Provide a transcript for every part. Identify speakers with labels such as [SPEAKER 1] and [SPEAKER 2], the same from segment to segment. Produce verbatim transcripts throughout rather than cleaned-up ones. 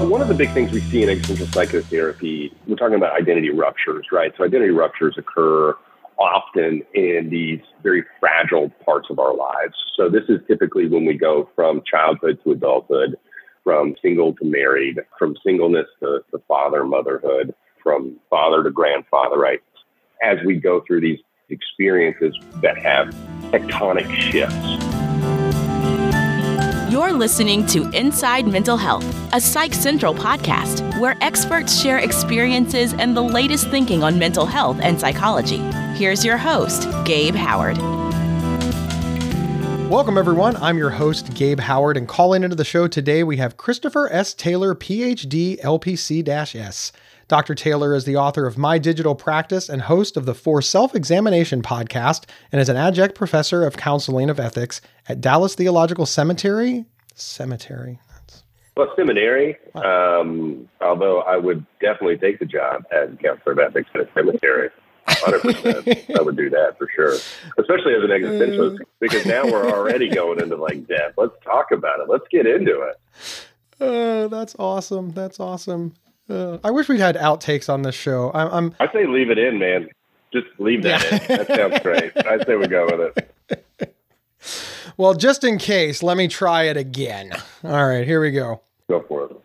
[SPEAKER 1] one of the big things we see in existential psychotherapy, we're talking about identity ruptures, right? So identity ruptures occur often in these very fragile parts of our lives. So this is typically when we go from childhood to adulthood, from single to married, from singleness to, to father, motherhood, from father to grandfather, right? As we go through these experiences that have tectonic shifts.
[SPEAKER 2] You're listening to Inside Mental Health, a Psych Central podcast where experts share experiences and the latest thinking on mental health and psychology. Here's your host, Gabe Howard.
[SPEAKER 3] Welcome, everyone. I'm your host, Gabe Howard, and calling into the show today, we have Christopher S. Taylor, P H D, L P C S. Doctor Taylor is the author of My Digital Practice and host of the For Self-Examination podcast, and is an adjunct professor of counseling of ethics at Dallas Theological Seminary. Cemetery. That's...
[SPEAKER 1] Well, seminary, um, although I would definitely take the job as a counselor of ethics at a cemetery. one hundred percent. I would do that for sure, especially as an existentialist, because now we're already going into like death. Let's talk about it. Let's get into it.
[SPEAKER 3] Oh, that's awesome. That's awesome. Uh, I wish we'd had outtakes on this show. I'm, I'm.
[SPEAKER 1] I say leave it in, man. Just leave that yeah. in. That sounds great. I say we go with it.
[SPEAKER 3] Well, just in case, let me try it again. All right, here we go.
[SPEAKER 1] Go for it.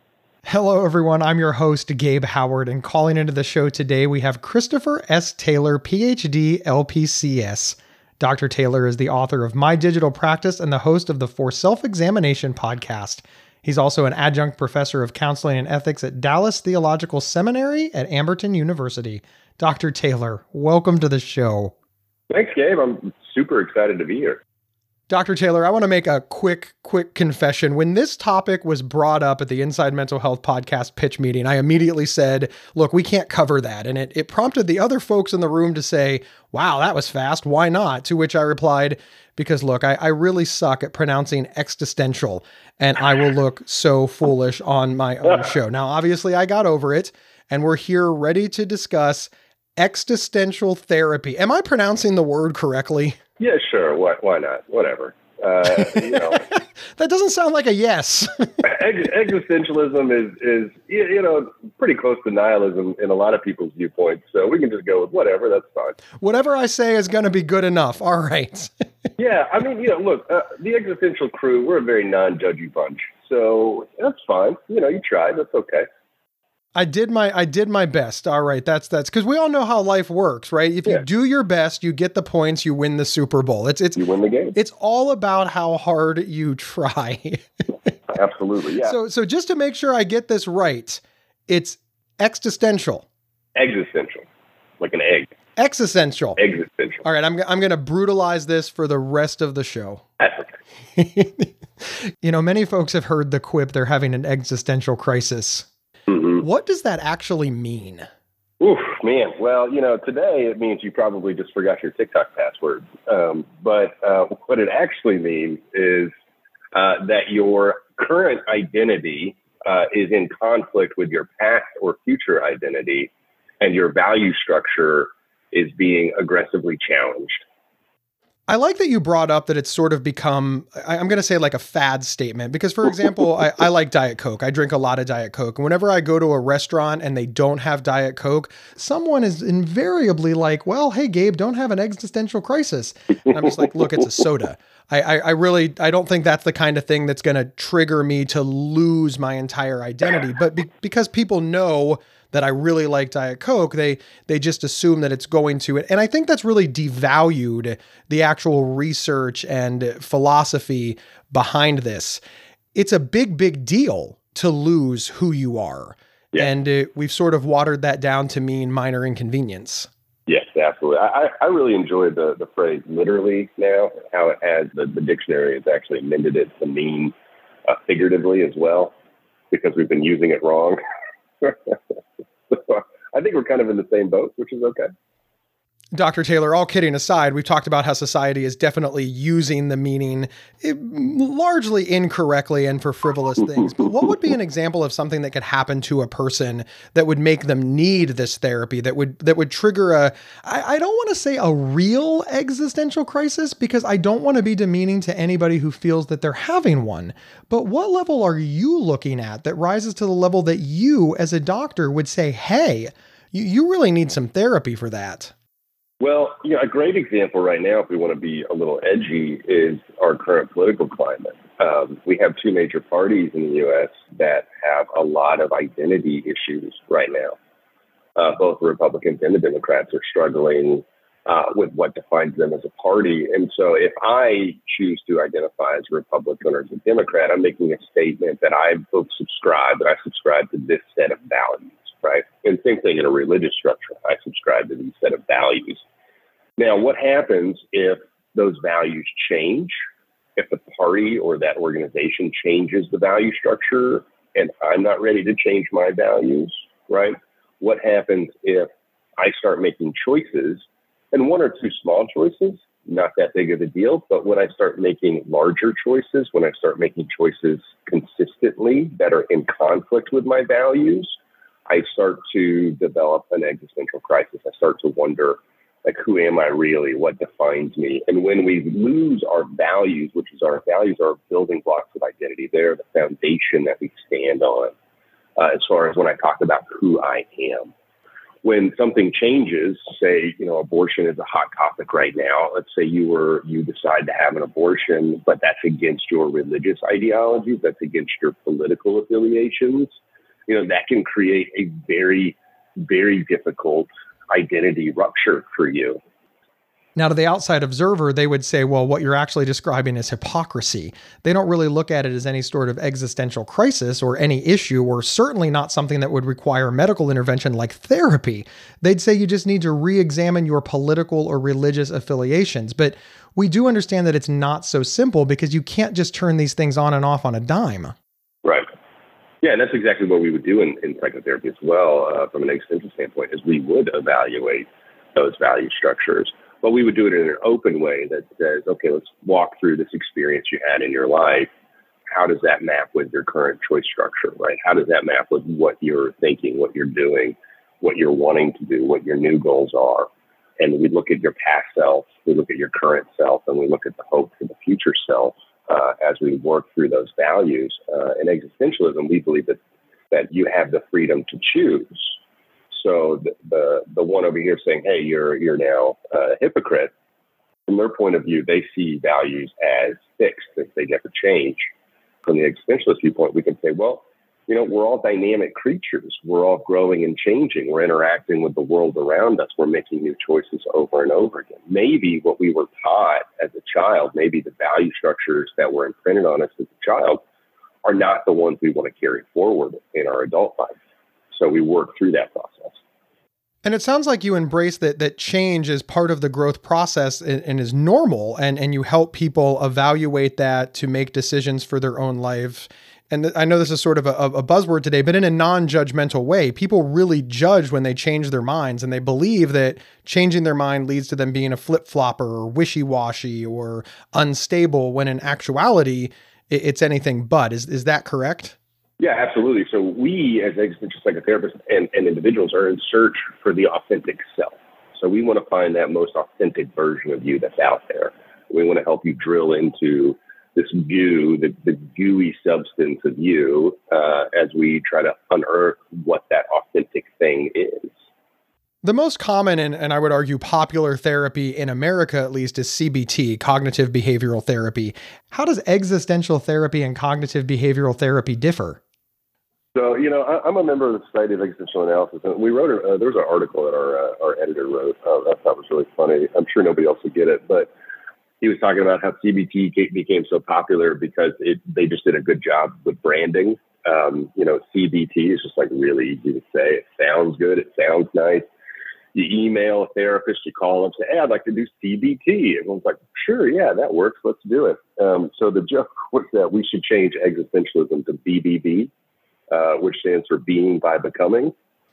[SPEAKER 3] Hello, everyone. I'm your host, Gabe Howard, and calling into the show today, we have Christopher S. Taylor, P H D, L P C S. Doctor Taylor is the author of My Digital Practice and the host of the For Self-Examination podcast. He's also an adjunct professor of counseling and ethics at Dallas Theological Seminary at Amberton University. Doctor Taylor, welcome to the show.
[SPEAKER 1] Thanks, Gabe. I'm super excited to be here.
[SPEAKER 3] Doctor Taylor, I want to make a quick, quick confession. When this topic was brought up at the Inside Mental Health podcast pitch meeting, I immediately said, look, we can't cover that. And it, it prompted the other folks in the room to say, wow, that was fast. Why not? To which I replied, because look, I, I really suck at pronouncing existential, and I will look so foolish on my own show. Now, obviously, I got over it, and we're here ready to discuss existential therapy. Am I pronouncing the word correctly?
[SPEAKER 1] Yeah, sure. Why, why not? Whatever. Uh, you know.
[SPEAKER 3] That doesn't sound like a yes.
[SPEAKER 1] Ex- existentialism is, is, you know, pretty close to nihilism in a lot of people's viewpoints. So we can just go with whatever. That's fine.
[SPEAKER 3] Whatever I say is going to be good enough. All right.
[SPEAKER 1] Yeah. I mean, you know, look, uh, the existential crew, we're a very non-judgy bunch. So that's fine. You know, you tried. That's okay.
[SPEAKER 3] I did my I did my best. All right, that's that's because we all know how life works, right? If yeah. you do your best, you get the points, you win the Super Bowl. It's it's
[SPEAKER 1] you win the game.
[SPEAKER 3] It's all about how hard you try.
[SPEAKER 1] Absolutely, yeah.
[SPEAKER 3] So so just to make sure I get this right, it's existential.
[SPEAKER 1] Existential, like an egg.
[SPEAKER 3] Existential.
[SPEAKER 1] Existential.
[SPEAKER 3] All right, I'm I'm going to brutalize this for the rest of the show.
[SPEAKER 1] That's okay.
[SPEAKER 3] You know, many folks have heard the quip, they're having an existential crisis.
[SPEAKER 1] Mm-hmm.
[SPEAKER 3] What does that actually mean?
[SPEAKER 1] Oof, man. Well, you know, today it means you probably just forgot your TikTok password. Um, but uh, what it actually means is uh, that your current identity uh, is in conflict with your past or future identity, and your value structure is being aggressively challenged.
[SPEAKER 3] I like that you brought up that it's sort of become, I'm going to say like a fad statement, because for example, I, I like Diet Coke. I drink a lot of Diet Coke. And whenever I go to a restaurant and they don't have Diet Coke, someone is invariably like, well, hey, Gabe, don't have an existential crisis. And I'm just like, look, it's a soda. I, I, I really, I don't think that's the kind of thing that's going to trigger me to lose my entire identity. But be, because people know that I really like Diet Coke, they they just assume that it's going to. And I think that's really devalued the actual research and philosophy behind this. It's a big, big deal to lose who you are. Yeah. And uh, we've sort of watered that down to mean minor inconvenience.
[SPEAKER 1] Yes, absolutely. I, I really enjoy the, the phrase literally now, how it has, the, the dictionary has actually amended it to mean uh, figuratively as well, because we've been using it wrong. So I think we're kind of in the same boat, which is okay.
[SPEAKER 3] Doctor Taylor, all kidding aside, we've talked about how society is definitely using the meaning eh, largely incorrectly and for frivolous things. But what would be an example of something that could happen to a person that would make them need this therapy, that would that would trigger a, I, I don't want to say a real existential crisis, because I don't want to be demeaning to anybody who feels that they're having one. But what level are you looking at that rises to the level that you as a doctor would say, hey, you, you really need some therapy for that?
[SPEAKER 1] Well, you know, a great example right now, if we want to be a little edgy, is our current political climate. Um, we have two major parties in the U S that have a lot of identity issues right now. Uh, both the Republicans and the Democrats are struggling uh, with what defines them as a party. And so if I choose to identify as a Republican or as a Democrat, I'm making a statement that I both subscribe, that I subscribe to this set of values. Right. And same thing in a religious structure. I subscribe to these set of values. Now, what happens if those values change? If the party or that organization changes the value structure and I'm not ready to change my values, right? What happens if I start making choices, and one or two small choices, not that big of a deal, but when I start making larger choices, when I start making choices consistently that are in conflict with my values, I start to develop an existential crisis. I start to wonder, like, who am I really? What defines me? And when we lose our values, which is our values are building blocks of identity, they're the foundation that we stand on. Uh, as far as when I talk about who I am, when something changes, say, you know, abortion is a hot topic right now. Let's say you were you decide to have an abortion, but that's against your religious ideologies, that's against your political affiliations. You know, that can create a very, very difficult identity rupture for you.
[SPEAKER 3] Now, to the outside observer, they would say, well, what you're actually describing is hypocrisy. They don't really look at it as any sort of existential crisis or any issue, or certainly not something that would require medical intervention like therapy. They'd say you just need to re-examine your political or religious affiliations. But we do understand that it's not so simple, because you can't just turn these things on and off on a dime.
[SPEAKER 1] Right. Yeah, and that's exactly what we would do in, in psychotherapy as well, uh, from an existential standpoint, is we would evaluate those value structures. But we would do it in an open way that says, okay, let's walk through this experience you had in your life. How does that map with your current choice structure, right? How does that map with what you're thinking, what you're doing, what you're wanting to do, what your new goals are? And we look at your past self, we look at your current self, and we look at the hope for the future self. Uh, as we work through those values. Uh, in existentialism, we believe that, that you have the freedom to choose. So the, the the one over here saying, hey, you're you're now a hypocrite, from their point of view, they see values as fixed, that they never change. From the existentialist viewpoint, we can say, well, you know, we're all dynamic creatures. We're all growing and changing. We're interacting with the world around us. We're making new choices over and over again. Maybe what we were taught as a child, maybe the value structures that were imprinted on us as a child are not the ones we want to carry forward in our adult life. So we work through that process.
[SPEAKER 3] And it sounds like you embrace that that change is part of the growth process and, and is normal, and, and you help people evaluate that to make decisions for their own life. And th- I know this is sort of a, a buzzword today, but in a non-judgmental way. People really judge when they change their minds, and they believe that changing their mind leads to them being a flip-flopper or wishy-washy or unstable, when in actuality, it, it's anything but. Is is that correct?
[SPEAKER 1] Yeah, absolutely. So we, as existential psychotherapists and, and individuals, are in search for the authentic self. So we want to find that most authentic version of you that's out there. We want to help you drill into this goo, the, the gooey substance of you, uh, as we try to unearth what that authentic thing is.
[SPEAKER 3] The most common and, and I would argue popular therapy in America, at least, is C B T, cognitive behavioral therapy. How does existential therapy and cognitive behavioral therapy differ?
[SPEAKER 1] So, you know, I, I'm a member of the Society of Existential Analysis, and we wrote, a, uh, there was an article that our uh, our editor wrote. Uh, I thought was really funny. I'm sure nobody else would get it, but he was talking about how C B T became so popular because it they just did a good job with branding. Um, you know, C B T is just like really easy to say. It sounds good. It sounds nice. You email a therapist, you call them, say, hey, I'd like to do C B T. Everyone's like, sure, yeah, that works. Let's do it. Um, so the joke was that we should change existentialism to B B B, uh, which stands for being by becoming.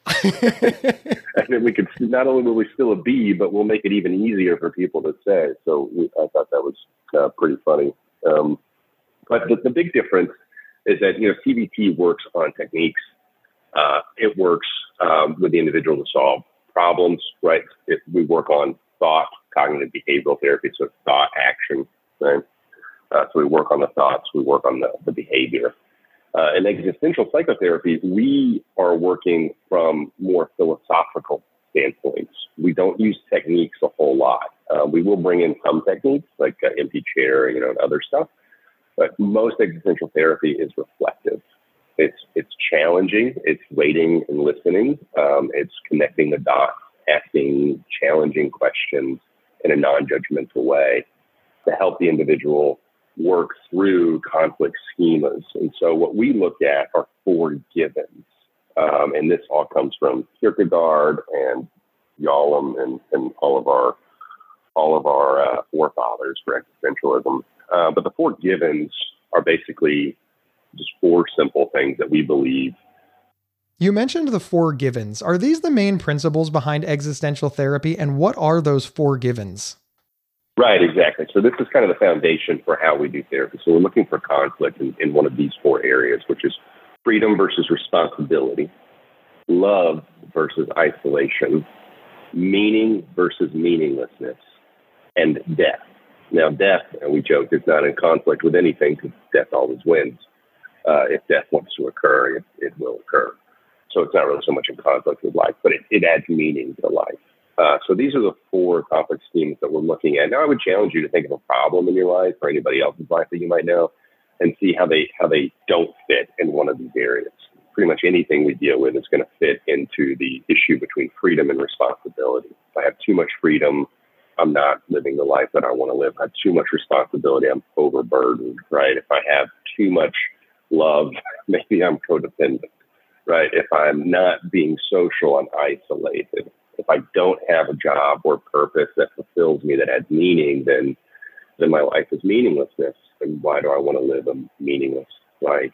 [SPEAKER 1] And then we could, not only will we still a B, but we'll make it even easier for people to say. So we, I thought that was uh, pretty funny. Um, but the, the big difference is that, you know, C B T works on techniques. Uh, it works um, with the individual to solve problems, right? It, we work on thought, cognitive behavioral therapy, so thought, action, right? Uh, so we work on the thoughts, we work on the, the behavior. Uh, in existential psychotherapy, we are working from more philosophical standpoints. We don't use techniques a whole lot. Uh, we will bring in some techniques like uh, empty chair, you know, and other stuff. But most existential therapy is reflective. It's it's challenging. It's waiting and listening. Um, it's connecting the dots, asking challenging questions in a non-judgmental way to help the individual work through conflict schemas. And so what we look at are four givens. Um, and this all comes from Kierkegaard and Yalom and, and all of our all of our uh, forefathers for existentialism. Uh, but the four givens are basically just four simple things that we believe.
[SPEAKER 3] You mentioned the four givens. Are these the main principles behind existential therapy? And what are those four givens?
[SPEAKER 1] Right, exactly. So this is kind of the foundation for how we do therapy. So we're looking for conflict in, in one of these four areas, which is freedom versus responsibility, love versus isolation, meaning versus meaninglessness, and death. Now, death, and we joke, is not in conflict with anything because death always wins. Uh, if death wants to occur, it, it will occur. So it's not really so much in conflict with life, but it, it adds meaning to life. Uh, so these are the four conflict schemes that we're looking at. Now, I would challenge you to think of a problem in your life or anybody else's life that you might know and see how they how they don't fit in one of these areas. Pretty much anything we deal with is going to fit into the issue between freedom and responsibility. If I have too much freedom, I'm not living the life that I want to live. If I have too much responsibility, I'm overburdened, right? If I have too much love, maybe I'm codependent, right? If I'm not being social, I'm isolated. If I don't have a job or purpose that fulfills me, that adds meaning, then then my life is meaninglessness. And why do I want to live a meaningless life?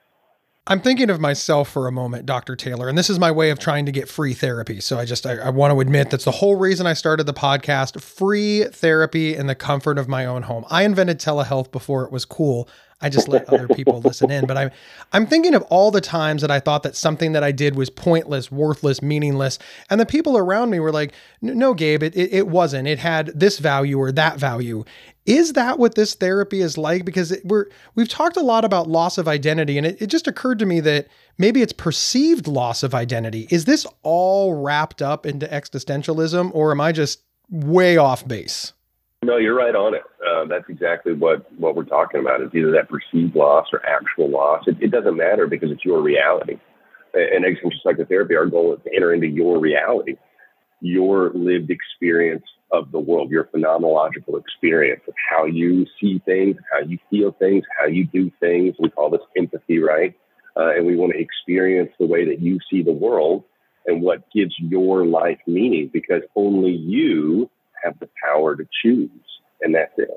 [SPEAKER 3] I'm thinking of myself for a moment, Doctor Taylor, and this is my way of trying to get free therapy. So I just, I, I want to admit that's the whole reason I started the podcast, free therapy in the comfort of my own home. I invented telehealth before it was cool. I just let other people listen in, but I'm, I'm thinking of all the times that I thought that something that I did was pointless, worthless, meaningless. And the people around me were like, no, Gabe, it, it, it wasn't. It had this value or that value. Is that what this therapy is like? Because it, we're, we've talked a lot about loss of identity, and it, it just occurred to me that maybe it's perceived loss of identity. Is this all wrapped up into existentialism, or am I just way off base?
[SPEAKER 1] No, you're right on it. Uh, that's exactly what, what we're talking about. It's either that perceived loss or actual loss. It, it doesn't matter because it's your reality. In existential psychotherapy, our goal is to enter into your reality, your lived experience of the world, your phenomenological experience of how you see things, how you feel things, how you do things. We call this empathy, right? Uh, and we want to experience the way that you see the world and what gives your life meaning, because only you have the power to choose, and that's it.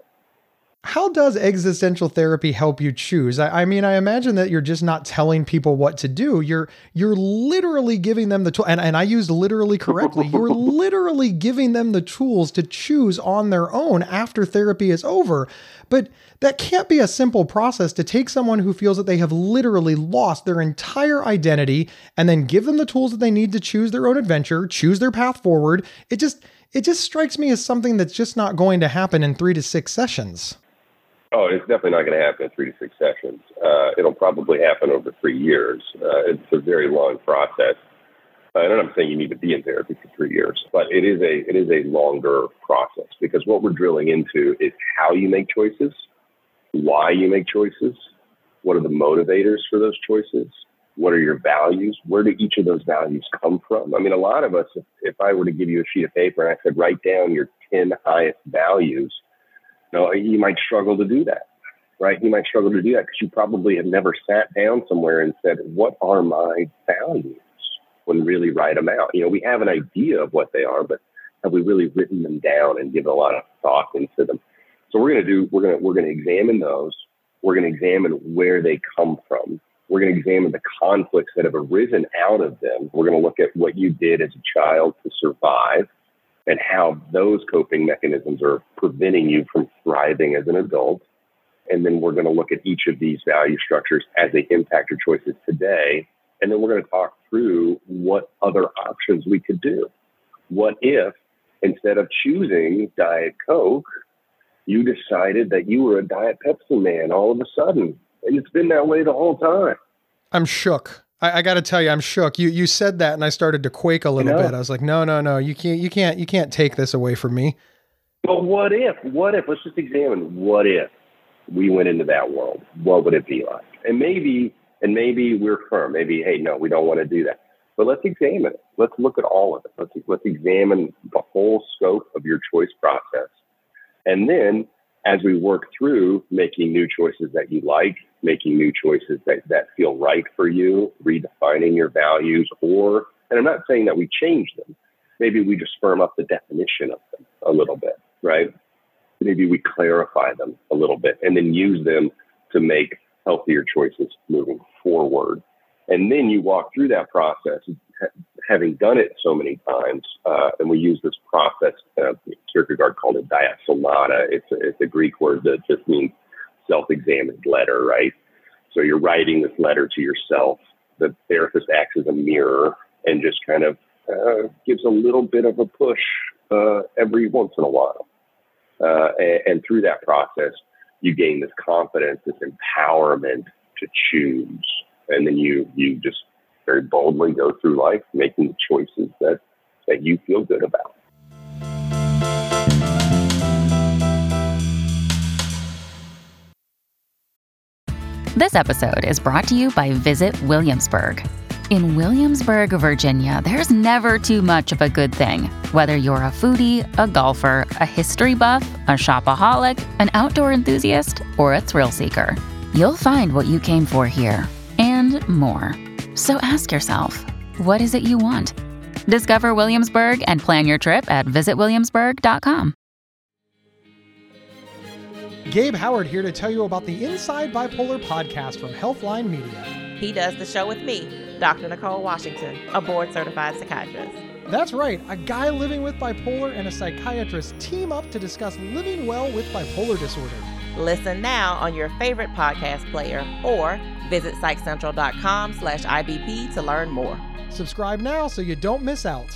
[SPEAKER 3] How does existential therapy help you choose? I, I mean, I imagine that you're just not telling people what to do. You're you're literally giving them the tool, and, and I used literally correctly. You're literally giving them the tools to choose on their own after therapy is over. But that can't be a simple process to take someone who feels that they have literally lost their entire identity and then give them the tools that they need to choose their own adventure, choose their path forward. It just It just strikes me as something that's just not going to happen in three to six sessions.
[SPEAKER 1] Oh, it's definitely not going to happen in three to six sessions. Uh, it'll probably happen over three years. Uh, it's a very long process. Uh, and I'm not saying you need to be in therapy for three years, but it is a it is a longer process, because what we're drilling into is how you make choices, why you make choices, what are the motivators for those choices, what are your values, where do each of those values come from? I mean, a lot of us, if, if I were to give you a sheet of paper and I said, write down your ten highest values, you know, you might struggle to do that, right? You might struggle to do that because you probably have never sat down somewhere and said, what are my values? When really write them out. You know, we have an idea of what they are, but have we really written them down and given a lot of thought into them? So we're going to do, we're going to, we're going to examine those. We're going to examine where they come from. We're going to examine the conflicts that have arisen out of them. We're going to look at what you did as a child to survive and how those coping mechanisms are preventing you from thriving as an adult. And then we're going to look at each of these value structures as they impact your choices today. And then we're going to talk through what other options we could do. What if, instead of choosing Diet Coke, you decided that you were a Diet Pepsi man all of a sudden? And it's been that way the whole time.
[SPEAKER 3] I'm shook. I, I got to tell you, I'm shook. You you said that, and I started to quake a little you know? bit. I was like, no, no, no, you can't, you can't, you can't take this away from me.
[SPEAKER 1] But what if? What if? Let's just examine. What if we went into that world? What would it be like? And maybe, and maybe we're firm. Maybe, hey, no, we don't want to do that. But let's examine it. Let's look at all of it. Let's let's examine the whole scope of your choice process, and then as we work through making new choices that you like, making new choices that, that feel right for you, redefining your values, or, and I'm not saying that we change them, maybe we just firm up the definition of them a little bit, right? Maybe we clarify them a little bit and then use them to make healthier choices moving forward. And then you walk through that process, having done it so many times, uh, and we use this process, uh, Kierkegaard called it diet sonata. It's a, it's a Greek word that just means self-examined letter, right? So you're writing this letter to yourself. The therapist acts as a mirror and just kind of uh, gives a little bit of a push uh, every once in a while. Uh, and, and through that process, you gain this confidence, this empowerment to choose. And then you you just very boldly go through life making the choices that, that you feel good about.
[SPEAKER 4] This episode is brought to you by Visit Williamsburg. In Williamsburg, Virginia, there's never too much of a good thing. Whether you're a foodie, a golfer, a history buff, a shopaholic, an outdoor enthusiast, or a thrill seeker, you'll find what you came for here and more. So ask yourself, what is it you want? Discover Williamsburg and plan your trip at visit williamsburg dot com.
[SPEAKER 3] Gabe Howard here to tell you about the Inside Bipolar podcast from Healthline Media.
[SPEAKER 5] He does the show with me, Doctor Nicole Washington, a board-certified psychiatrist.
[SPEAKER 3] That's right. A guy living with bipolar and a psychiatrist team up to discuss living well with bipolar disorder.
[SPEAKER 5] Listen now on your favorite podcast player or visit psychcentral.com slash IBP to learn more.
[SPEAKER 3] Subscribe now so you don't miss out.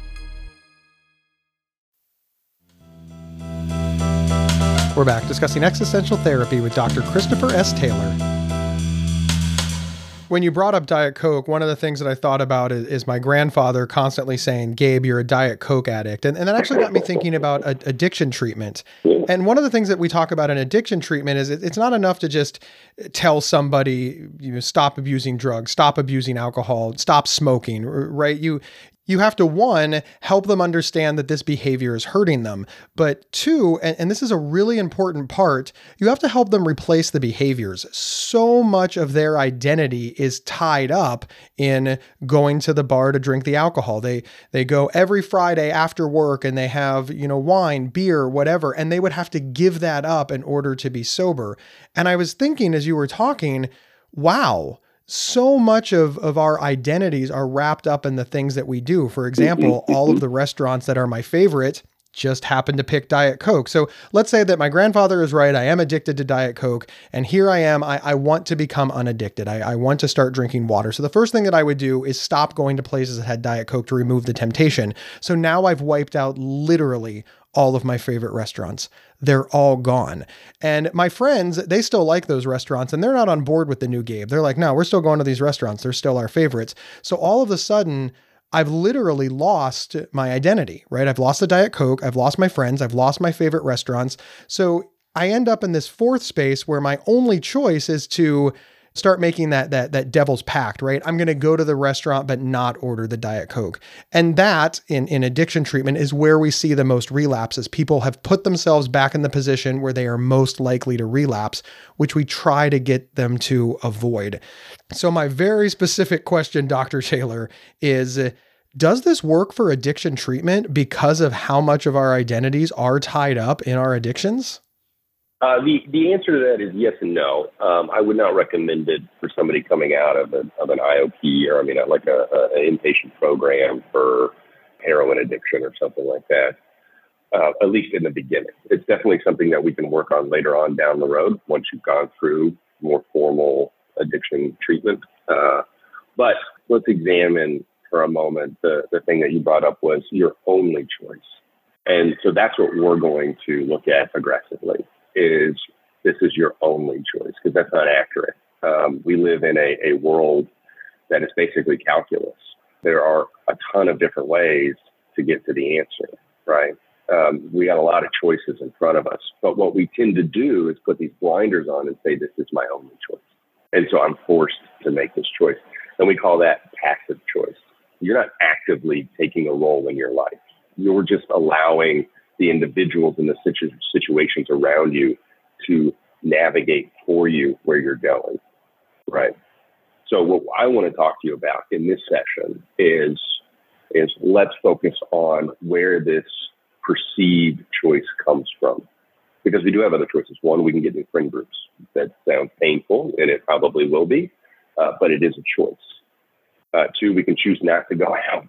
[SPEAKER 3] We're back discussing existential therapy with Doctor Christopher S. Taylor. When you brought up Diet Coke, one of the things that I thought about is, is my grandfather constantly saying, Gabe, you're a Diet Coke addict. And, and that actually got me thinking about a, addiction treatment. And one of the things that we talk about in addiction treatment is it, it's not enough to just tell somebody, you know, stop abusing drugs, stop abusing alcohol, stop smoking, right? You You have to, one, help them understand that this behavior is hurting them. But two, and, and this is a really important part, you have to help them replace the behaviors. So much of their identity is tied up in going to the bar to drink the alcohol. They they go every Friday after work and they have, you know, wine, beer, whatever, and they would have to give that up in order to be sober. And I was thinking as you were talking, wow, so much of, of our identities are wrapped up in the things that we do. For example, all of the restaurants that are my favorite just happen to pick Diet Coke. So let's say that my grandfather is right. I am addicted to Diet Coke. And here I am. I, I want to become unaddicted. I, I want to start drinking water. So the first thing that I would do is stop going to places that had Diet Coke to remove the temptation. So now I've wiped out literally all of my favorite restaurants. They're all gone. And my friends, they still like those restaurants and they're not on board with the new Gabe. They're like, no, we're still going to these restaurants. They're still our favorites. So all of a sudden, I've literally lost my identity, right? I've lost the Diet Coke. I've lost my friends. I've lost my favorite restaurants. So I end up in this fourth space where my only choice is to start making that that that devil's pact, right? I'm going to go to the restaurant, but not order the Diet Coke. And that in, in addiction treatment is where we see the most relapses. People have put themselves back in the position where they are most likely to relapse, which we try to get them to avoid. So my very specific question, Doctor Taylor, is, does this work for addiction treatment because of how much of our identities are tied up in our addictions?
[SPEAKER 1] Uh, the, the answer to that is yes and no. Um, I would not recommend it for somebody coming out of, a, of an I O P or, I mean, like a, a, an inpatient program for heroin addiction or something like that, uh, at least in the beginning. It's definitely something that we can work on later on down the road once you've gone through more formal addiction treatment. Uh, but let's examine for a moment the, the thing that you brought up was your only choice. And so that's what we're going to look at aggressively is this is your only choice, because that's not accurate. Um, we live in a, a world that is basically calculus. There are a ton of different ways to get to the answer, right? Um, we got a lot of choices in front of us, but what we tend to do is put these blinders on and say, this is my only choice. And so I'm forced to make this choice. And we call that passive choice. You're not actively taking a role in your life. You're just allowing the individuals and the situ- situations around you to navigate for you where you're going, right? So what I want to talk to you about in this session is, is let's focus on where this perceived choice comes from. Because we do have other choices. One, we can get in friend groups. That sounds painful, and it probably will be, uh, but it is a choice. Uh, two, we can choose not to go out,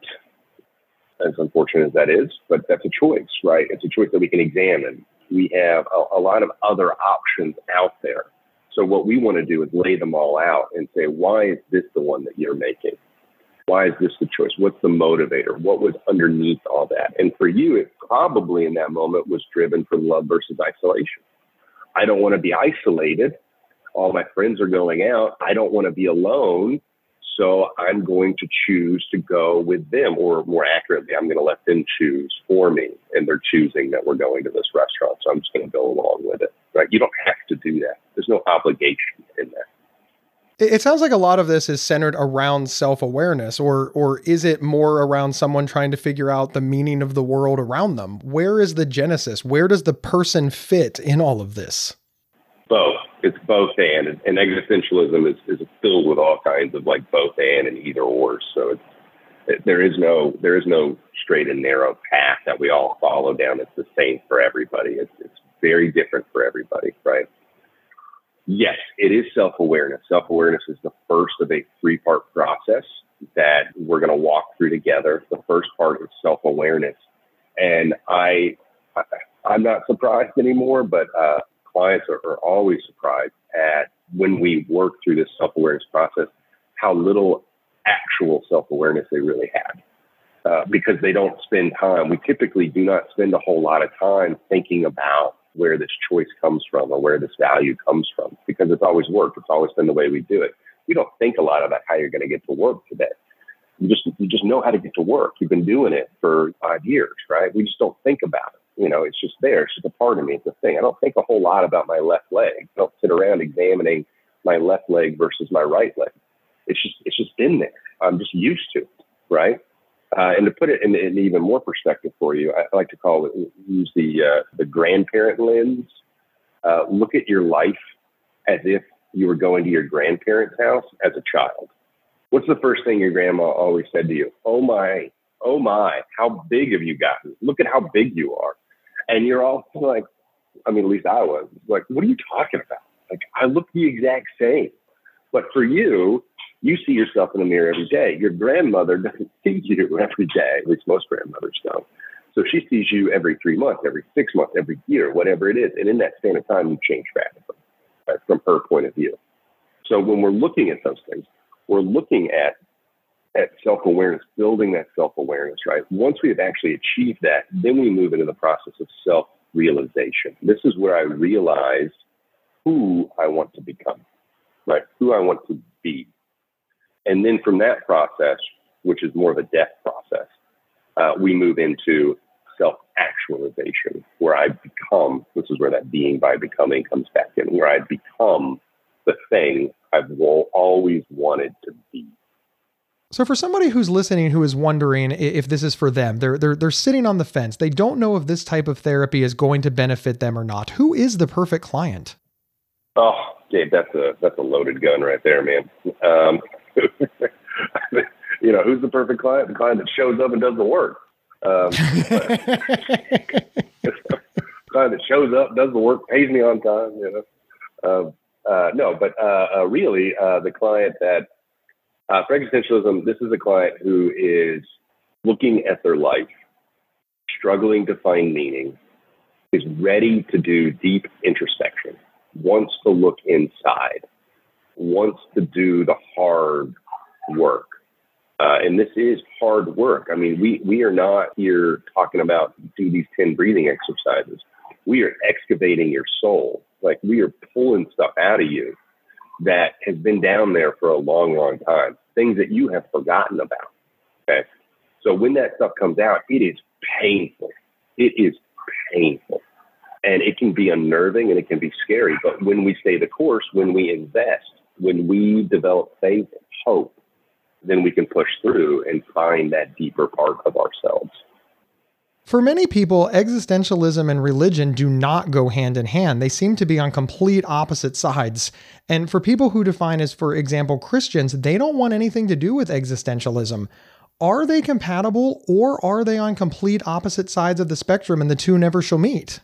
[SPEAKER 1] as unfortunate as that is, but that's a choice, right? It's a choice that we can examine. We have a, a lot of other options out there. So what we want to do is lay them all out and say, why is this the one that you're making? Why is this the choice? What's the motivator? What was underneath all that? And for you, it probably in that moment was driven from love versus isolation. I don't want to be isolated. All my friends are going out. I don't want to be alone. So I'm going to choose to go with them, or more accurately, I'm going to let them choose for me. And they're choosing that we're going to this restaurant. So I'm just going to go along with it, right? You don't have to do that. There's no obligation in that.
[SPEAKER 3] It sounds like a lot of this is centered around self-awareness, or or is it more around someone trying to figure out the meaning of the world around them? Where is the genesis? Where does the person fit in all of this?
[SPEAKER 1] Both. It's both and. And existentialism is, is filled with all kinds of like both and and either or. So it's, it, there is no there is no straight and narrow path that we all follow down. It's the same for everybody. It's, it's very different for everybody, right? Yes, it is self-awareness. Self-awareness is the first of a three-part process that we're going to walk through together. The first part is self-awareness. And I, I, I'm not surprised anymore, but uh, clients are, are always surprised at when we work through this self-awareness process, how little actual self-awareness they really have. Uh, because they don't spend time. We typically do not spend a whole lot of time thinking about where this choice comes from or where this value comes from, because it's always worked. It's always been the way we do it. We don't think a lot about how you're going to get to work today. You just, you just know how to get to work. You've been doing it for five years, right? We just don't think about it. You know, it's just there. It's just a part of me. It's a thing. I don't think a whole lot about my left leg. I don't sit around examining my left leg versus my right leg. It's just, it's just in there. I'm just used to it, right? Uh, and to put it in, in even more perspective for you, I, I like to call it, use the uh, the grandparent lens. Uh, look at your life as if you were going to your grandparents' house as a child. What's the first thing your grandma always said to you? Oh my, oh my, how big have you gotten? Look at how big you are. And you're all like, I mean, at least I was, like, what are you talking about? Like, I look the exact same. But for you, you see yourself in the mirror every day. Your grandmother doesn't see you every day, at least most grandmothers don't. So she sees you every three months, every six months, every year, whatever it is. And in that span of time, you change rapidly, right, from her point of view. So when we're looking at those things, we're looking at, at self-awareness, building that self-awareness, right? Once we have actually achieved that, then we move into the process of self-realization. This is where I realize who I want to become, right? Who I want to be. And then from that process, which is more of a depth process, uh, we move into self-actualization, where I become, this is where that being by becoming comes back in, where I become the thing I've always wanted to be.
[SPEAKER 3] So for somebody who's listening, who is wondering if this is for them, they're, they're, they're sitting on the fence. They don't know if this type of therapy is going to benefit them or not. Who is the perfect client?
[SPEAKER 1] Oh, Gabe, that's a, that's a loaded gun right there, man. Um, you know, who's the perfect client? The client that shows up and does the work. Um, the client that shows up, does the work, pays me on time, you know. Uh, uh, no, but uh, uh, really, uh, the client that, uh, for existentialism, this is a client who is looking at their life, struggling to find meaning, is ready to do deep introspection, wants to look inside, wants to do the hard work. Uh, and this is hard work. I mean, we, we are not here talking about do these ten breathing exercises. We are excavating your soul. Like, we are pulling stuff out of you that has been down there for a long, long time, things that you have forgotten about. Okay. So when that stuff comes out, it is painful. It is painful. And it can be unnerving and it can be scary. But when we stay the course, when we invest, when we develop faith and hope, then we can push through and find that deeper part of ourselves.
[SPEAKER 3] For many people, existentialism and religion do not go hand in hand. They seem to be on complete opposite sides. And for people who define as, for example, Christians, they don't want anything to do with existentialism. Are they compatible, or are they on complete opposite sides of the spectrum and the two never shall meet?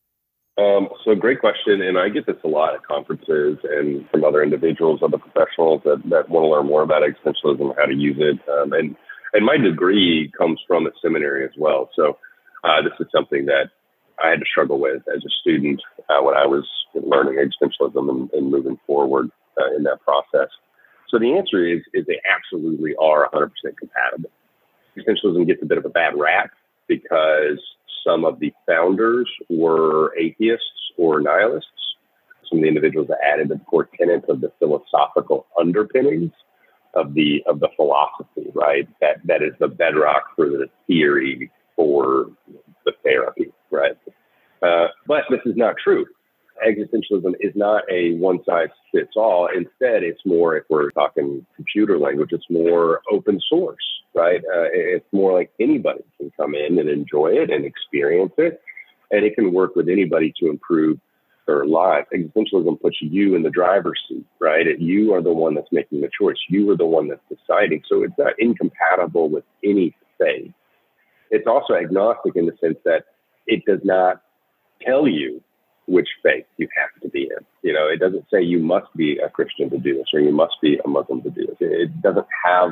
[SPEAKER 1] Um, so great question. And I get this a lot at conferences and from other individuals, other professionals that, that want to learn more about existentialism, how to use it. Um, and, and my degree comes from a seminary as well. So uh, this is something that I had to struggle with as a student uh, when I was learning existentialism and, and moving forward uh, in that process. So the answer is, is they absolutely are one hundred percent compatible. Existentialism gets a bit of a bad rap because some of the founders were atheists or nihilists. Some of the individuals that added the core tenets of the philosophical underpinnings of the of the philosophy, right? That that is the bedrock for the theory for the therapy, right? Uh, but this is not true. Existentialism is not a one-size-fits-all. Instead, it's more, if we're talking computer language, it's more open source, right? Uh, it's more like anybody can come in and enjoy it and experience it, and it can work with anybody to improve their life. Existentialism puts you in the driver's seat, right? You are the one that's making the choice. You are the one that's deciding. So it's not incompatible with any faith. It's also agnostic in the sense that it does not tell you which faith you have to be in. You know, it doesn't say you must be a Christian to do this or you must be a Muslim to do this. It doesn't have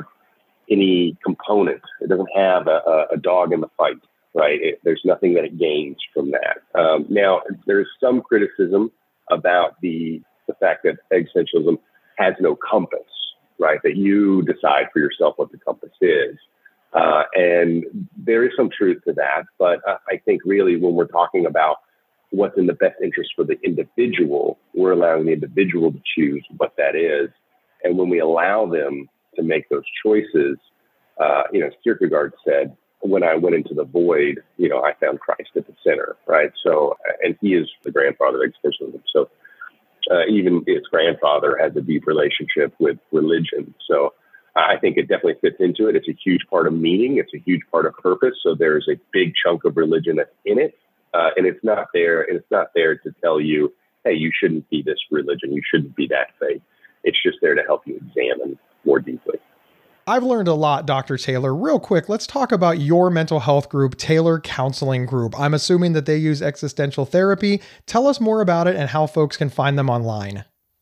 [SPEAKER 1] any component. It doesn't have a, a dog in the fight, right? It, there's nothing that it gains from that. Um, now, there's some criticism about the, the fact that existentialism has no compass, right? That you decide for yourself what the compass is. Uh, and there is some truth to that. But uh, I think really when we're talking about what's in the best interest for the individual, we're allowing the individual to choose what that is. And when we allow them to make those choices, uh, you know, Kierkegaard said, when I went into the void, you know, I found Christ at the center, right? So, and he is the grandfather of existentialism. So uh, even its grandfather has a deep relationship with religion. So I think it definitely fits into it. It's a huge part of meaning. It's a huge part of purpose. So there's a big chunk of religion that's in it. Uh, and it's not there, and it's not there to tell you, hey, you shouldn't be this religion, you shouldn't be that faith. It's just there to help you examine more deeply.
[SPEAKER 3] I've learned a lot, Doctor Taylor. Real quick, let's talk about your mental health group, Taylor Counseling Group. I'm assuming that they use existential therapy. Tell us more about it and how folks can find them online.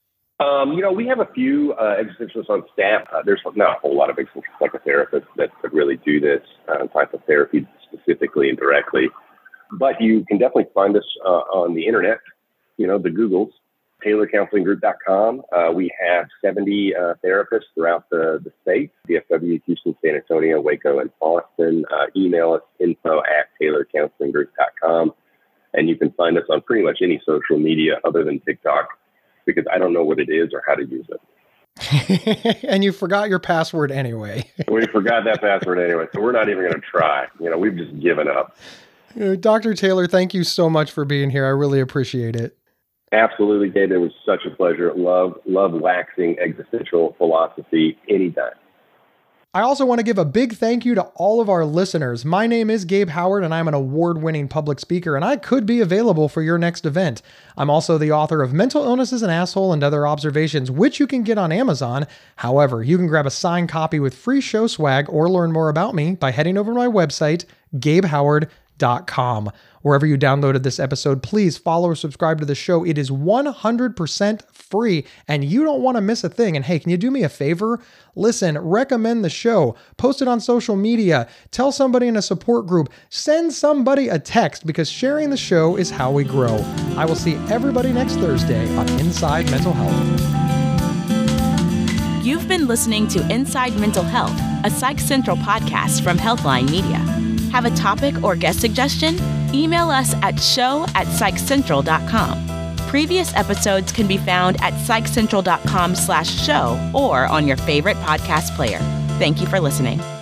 [SPEAKER 1] Um, you know, we have a few uh, existentialists on staff. Uh, there's not a whole lot of existential psychotherapists that could really do this uh, type of therapy specifically and directly. But you can definitely find us uh, on the internet, you know, the Googles, Taylor Counseling Group dot com. Uh, we have seventy uh, therapists throughout the, the state, D F W, Houston, San Antonio, Waco, and Austin. Uh, email us, info at Taylor Counseling Group dot com. And you can find us on pretty much any social media other than TikTok, because I don't know what it is or how to use it.
[SPEAKER 3] And you forgot your password anyway.
[SPEAKER 1] We forgot that password anyway, so we're not even going to try. You know, we've just given up.
[SPEAKER 3] Doctor Taylor, thank you so much for being here. I really appreciate it.
[SPEAKER 1] Absolutely, David. It was such a pleasure. Love, love waxing existential philosophy anytime.
[SPEAKER 3] I also want to give a big thank you to all of our listeners. My name is Gabe Howard, and I'm an award-winning public speaker, and I could be available for your next event. I'm also the author of Mental Illness is an Asshole and Other Observations, which you can get on Amazon. However, you can grab a signed copy with free show swag or learn more about me by heading over to my website, gabe howard dot com. Wherever you downloaded this episode, please follow or subscribe to the show. It is one hundred percent free and you don't want to miss a thing. And hey, can you do me a favor? Listen, recommend the show, post it on social media, tell somebody in a support group, send somebody a text, because sharing the show is how we grow. I will see everybody next Thursday on Inside Mental Health.
[SPEAKER 2] You've been listening to Inside Mental Health, a Psych Central podcast from Healthline Media. Have a topic or guest suggestion? Email us at show at psych central dot com. Previous episodes can be found at psych central dot com slash show or on your favorite podcast player. Thank you for listening.